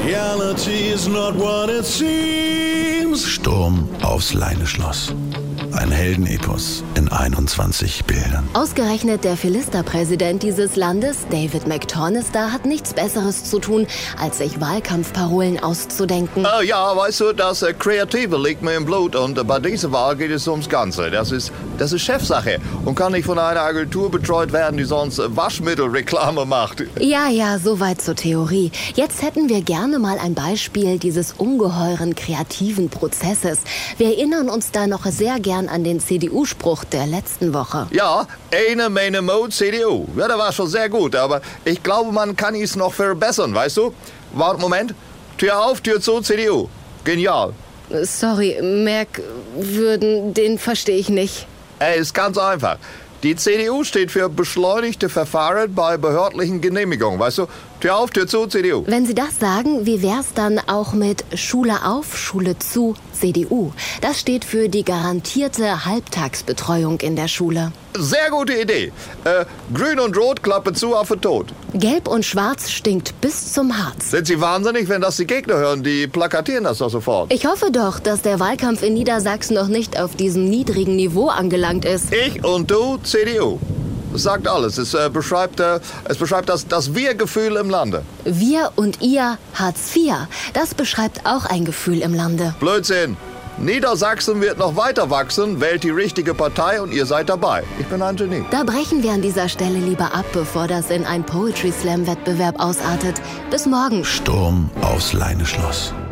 Reality is not what it seems. Sturm aufs Leineschloss. Ein Heldenepos in 21 Bildern. Ausgerechnet der Philisterpräsident dieses Landes, David McTornister, hat nichts Besseres zu tun, als sich Wahlkampfparolen auszudenken. Ja, weißt du, das Kreative liegt mir im Blut und bei dieser Wahl geht es ums Ganze. Das ist Chefsache und kann nicht von einer Agentur betreut werden, die sonst Waschmittelreklame macht. Ja, soweit zur Theorie. Jetzt hätten wir gerne mal ein Beispiel dieses ungeheuren kreativen Prozesses. Wir erinnern uns da noch sehr gern an den CDU-Spruch der letzten Woche. Ja, eine Mene Mo CDU. Ja, der war schon sehr gut, aber ich glaube, man kann es noch verbessern, weißt du? Warte, Moment. Tür auf, Tür zu, CDU. Genial. Sorry, Merkwürden, den verstehe ich nicht. Ist ganz einfach. Die CDU steht für beschleunigte Verfahren bei behördlichen Genehmigungen, weißt du? Tür auf, Tür zu, CDU. Wenn Sie das sagen, wie wär's dann auch mit Schule auf, Schule zu, CDU? Das steht für die garantierte Halbtagsbetreuung in der Schule. Sehr gute Idee. Grün und Rot, Klappe zu, Affe tot. Gelb und Schwarz stinkt bis zum Harz. Sind Sie wahnsinnig, wenn das die Gegner hören? Die plakatieren das doch sofort. Ich hoffe doch, dass der Wahlkampf in Niedersachsen noch nicht auf diesem niedrigen Niveau angelangt ist. Ich und du, CDU. Das sagt alles. Es beschreibt das Wir-Gefühl im Lande. Wir und ihr, Hartz IV. Das beschreibt auch ein Gefühl im Lande. Blödsinn. Niedersachsen wird noch weiter wachsen, wählt die richtige Partei und ihr seid dabei. Ich bin ein Genie. Da brechen wir an dieser Stelle lieber ab, bevor das in ein Poetry-Slam-Wettbewerb ausartet. Bis morgen. Sturm aufs Leineschloss.